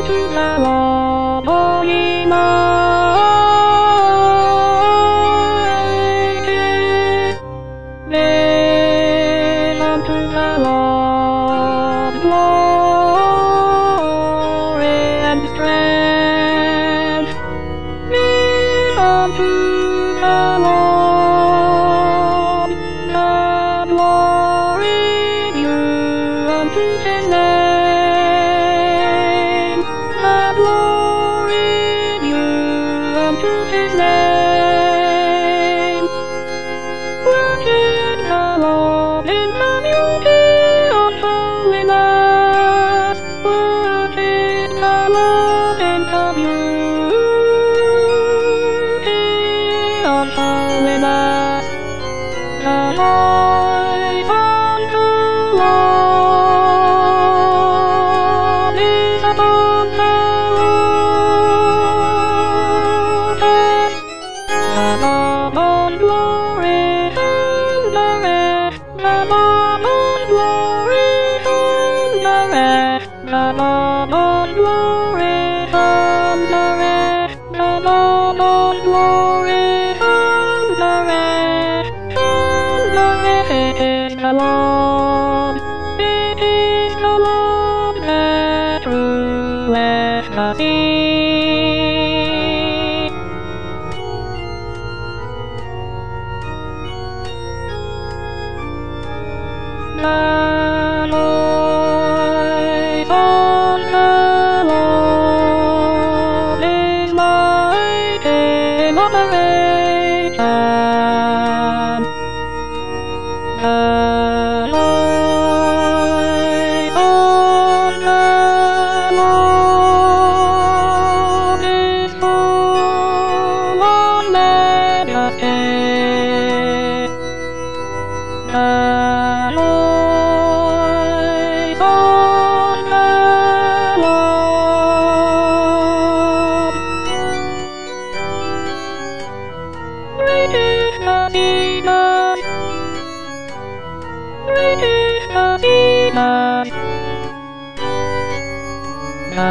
unto the Lord, O ye mighty. Give unto the Lord glory and strength. Give unto the Lord the glory due unto His name. The glory due unto His name. Worship the Lord in the beauty of holiness. Worship the Lord in the beauty of holiness. The light unto Lord is above the waters. The Lord on glory and the rest. The Lord on glory and the rest. The Lord on glory and the rest. The Lord on glory and the rest. And the rest. It is the Lord. It is the Lord that ruleth the sea. The noise of the Lord is mighty in operation. The noise of the Lord is full of majesty. The noise of the Lord. Great is the Cedar. Great is the Cedar. The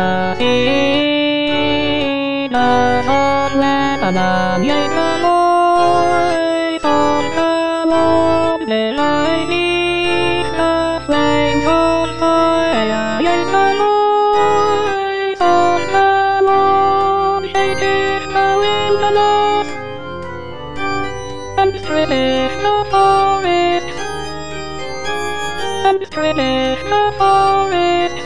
cedars of Lebanon, yea, the noise of the Lord delight beneath the flames of fire, yea, the noise of the Lord shaketh the wilderness, and strippeth the forest, and strippeth the forest.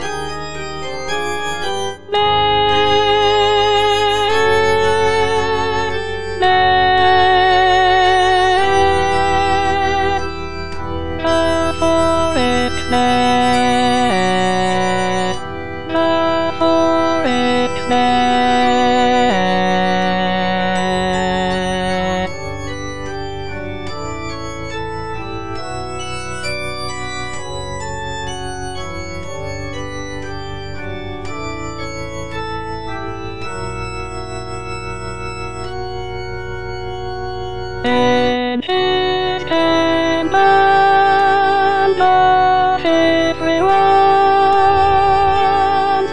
In His temple doth everyone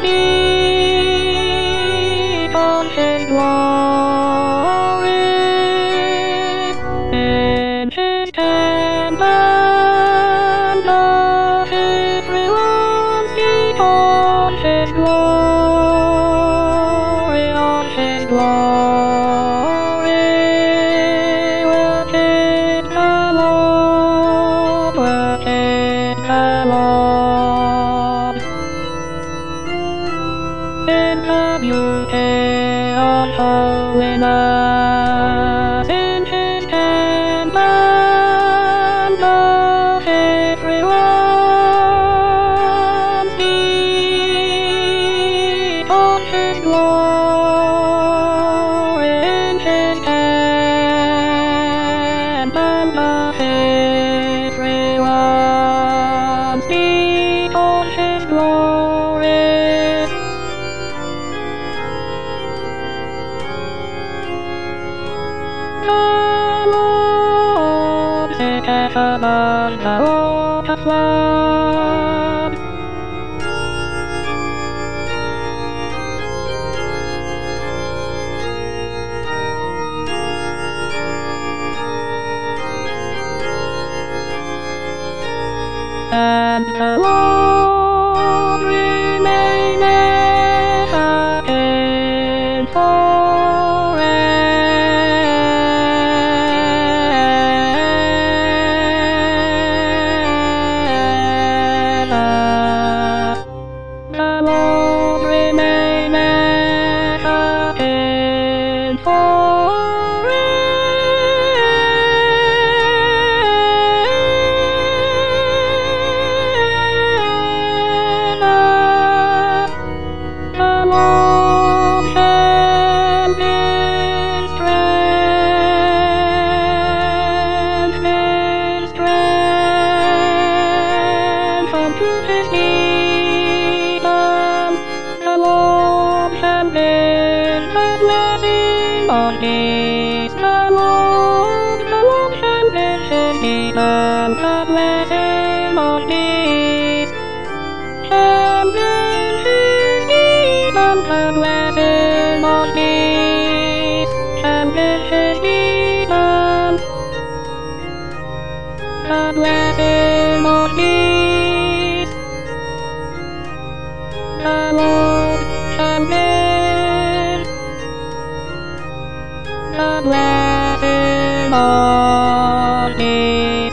sleep on His glory. In His temple doth everyone sleep on His glory, on His glory. In the beauty of holiness, in His temple doth everyone sleep on His glory. In His temple doth everyone sleep on His glory. The Lord sitteth above the water flood. monkeys. The Lord have blessed me, the blessed monkeys. Have blessed me, the blessed monkeys. Have blessed me, the blessed monkeys. The Lord have blessed the blessed monkeys.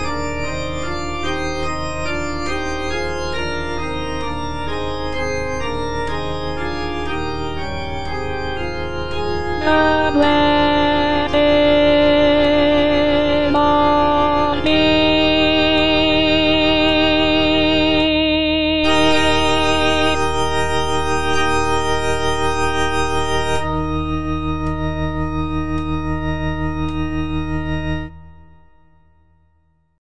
The blessed